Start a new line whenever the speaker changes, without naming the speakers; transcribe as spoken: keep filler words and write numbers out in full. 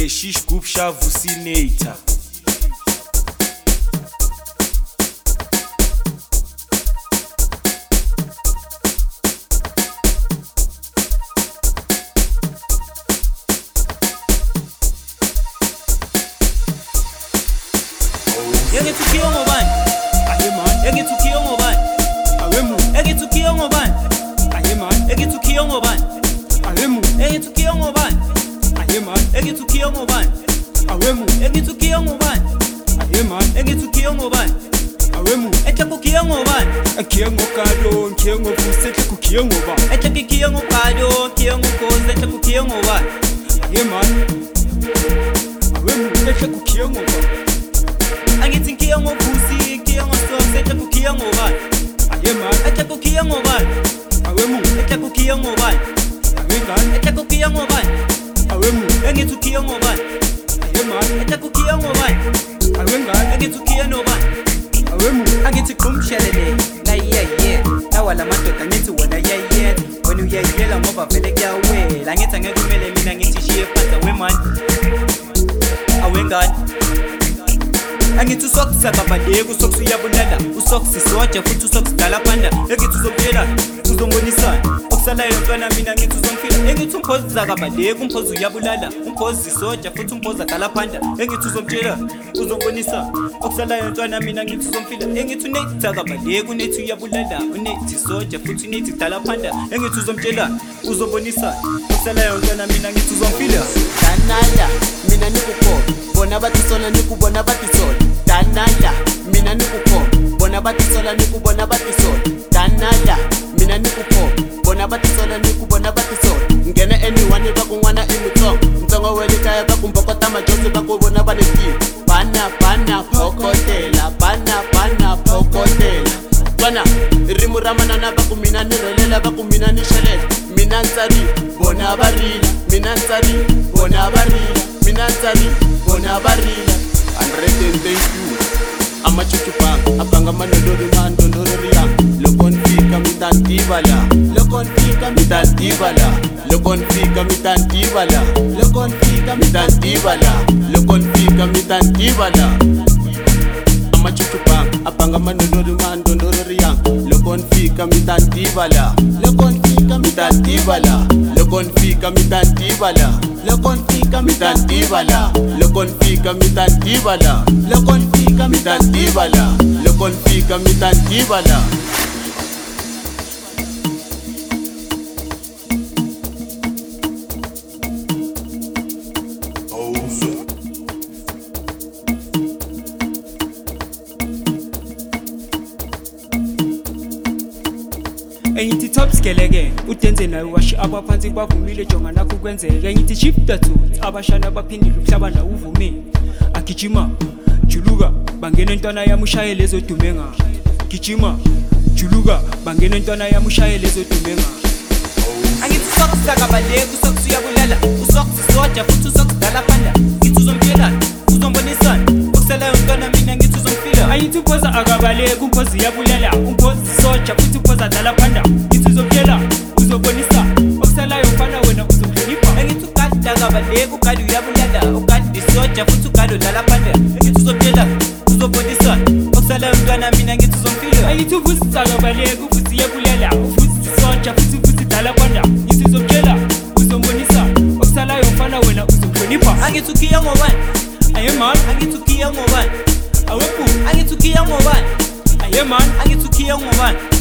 the shish group shavusinator.
Engithukiyo ngobani?
Aye man,
Engithukiyo ngobani?
awemu,
Engithukiyo ngobani?
aye man,
Engithukiyo ngobani?
awemu,
Engithukiyo ngobani?
aye man,
Engithukiyo ngobani?
awemu,
Engithukiyo ngobani?
aye man,
Engithukiyo ngobani?
awemu.
Ehlekukiyo ngobani?
Akiye ngokalo, ngiye ngovusa, ehlekukiye ngoba.
Ehlekikiyo ngokado, kiyo ngokhozi, ehlekukiyo ngobani?
Aye man, awemu, ehlekukiye ngoba.
Angithi ngiyo ngovusi, kiyo ngososi, ehlekukiyo ngobani?
Aye man,
Ehlekukiyo ngobani?
awemu,
Ehlekukiyo ngobani?
awengane,
Ehlekukiyo ngobani?
awemu,
Engithukiyo ngobani?
aye man,
Ehlekukiyo ngobani?
awengane,
Engithukiyo nobani?
awemu.
Angithi kumshelele na yeah yeah nawala madoda ngithi wona yeah yeah wena uyayiyela ngoba vele kuyawela angithi angeke kumele mina ngithi shiye phansi wemani awengani angithi usokisa kabaleka usokisa uyabulala usokisa soja futhi usokisa dala phanda engithi uzobuyela uzombonisa okusalayo ntwana mina ngithi uzomfila engithi umphozi kabaleka umphozi uyabulala umphozi soja futhi umphozi dala phanda engithi uzomtshela uzombonisa okusalayo ntwana mina ngithi uzomfila engithi unethi kabaleka unethi uyabulala unethi soja futhi unethi dala phanda engithi uzomtshela uzobonisa okusalayo ntwana mina ngithi uzomfila
Danala, mina nikukho bona batisola nikubona batisola Danala, mina nikukho bona batisola nikubona batisola Danala, mina nikukho bona batisola nikubona batisola Ngene anyone bakunwana imutsongo Mtsongo welikaya bakumbokota majosi bakubona banetini Bana bana phokotela bana bana phokotela Bana rimu ramanana bakumina nirelela bakumina nishelela Mina nsari bona barila Mina nsari bona barila Mina nsari bona barila Hundred and thank you Amachuchupanga apanga manodori mandondori yang Lokon fika mitantibala Lokon fika mitantibala Lokon fika mitantibala Lokon fika mitantibala Lokon fika mitantibala Amachuchupanga apanga manodori mandondori yang Lokon fika mitantibala Lokon fika mitantibala Lokon fika mitantibala Lokon fika mitantibala Lokon fika mitantibala Lokon fika mitantibala Lokon fika mitantibala
Engithi top skeleke udenze nayo washi abaphansi bavumile jonga nakho kwenzeka engithi shift that abashana baphindile umhlaba na uvumile agijima juluka bangena intwana yami ushaye lezo dume nga gijima juluka bangena intwana yami ushaye lezo dume nga
angithi usokisa kabaleka usokisa uyabulala usokisa soja futhi usokisa dala phanda ngithi uzomtshela uzombonisa okusalayo ntwana mina ngithi uzomfila
angithi uphoza akabaleka umphozi uyabulala umphozi soja futhi uphoza dala phanda ngithi uzomtshela uzobonisa okusalayo mfana wena uzomhlonipha
engithi ukade kabaleka ukade uyabulala ukade soja futhi ukade dala phanda engithi uzomtshela uzobonisa okusalayo ntwana mina ngithi uzomfila
angithi uvusi akabaleka uvusi uyabulala uvusi soja futhi uvusi dala phanda ngithi uzomtshela uzombonisa okusalayo mfana wena uzomhlonipha
angithi ukiya ngobani
aye man
angithi ukiya ngobani
awephu
angithi ukiya ngobani
aye man
angithi ukiya ngobani